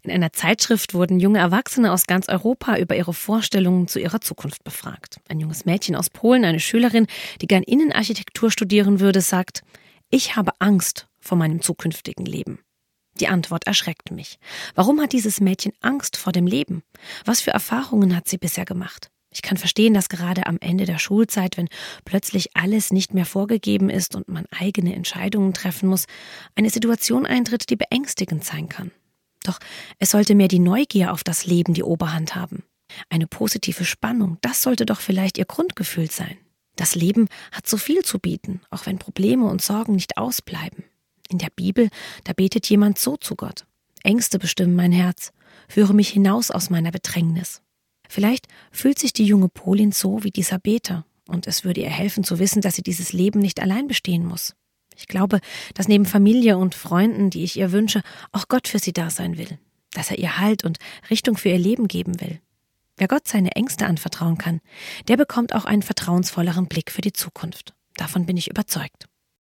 In einer Zeitschrift wurden junge Erwachsene aus ganz Europa über ihre Vorstellungen zu ihrer Zukunft befragt. Ein junges Mädchen aus Polen, eine Schülerin, die gern Innenarchitektur studieren würde, sagt: Ich habe Angst vor meinem zukünftigen Leben. Die Antwort erschreckt mich. Warum hat dieses Mädchen Angst vor dem Leben? Was für Erfahrungen hat sie bisher gemacht? Ich kann verstehen, dass gerade am Ende der Schulzeit, wenn plötzlich alles nicht mehr vorgegeben ist und man eigene Entscheidungen treffen muss, eine Situation eintritt, die beängstigend sein kann. Doch es sollte mehr die Neugier auf das Leben die Oberhand haben. Eine positive Spannung, das sollte doch vielleicht ihr Grundgefühl sein. Das Leben hat so viel zu bieten, auch wenn Probleme und Sorgen nicht ausbleiben. In der Bibel, da betet jemand so zu Gott: Ängste bestimmen mein Herz, führe mich hinaus aus meiner Bedrängnis. Vielleicht fühlt sich die junge Polin so wie dieser Beter und es würde ihr helfen zu wissen, dass sie dieses Leben nicht allein bestehen muss. Ich glaube, dass neben Familie und Freunden, die ich ihr wünsche, auch Gott für sie da sein will, dass er ihr Halt und Richtung für ihr Leben geben will. Wer Gott seine Ängste anvertrauen kann, der bekommt auch einen vertrauensvolleren Blick für die Zukunft. Davon bin ich überzeugt.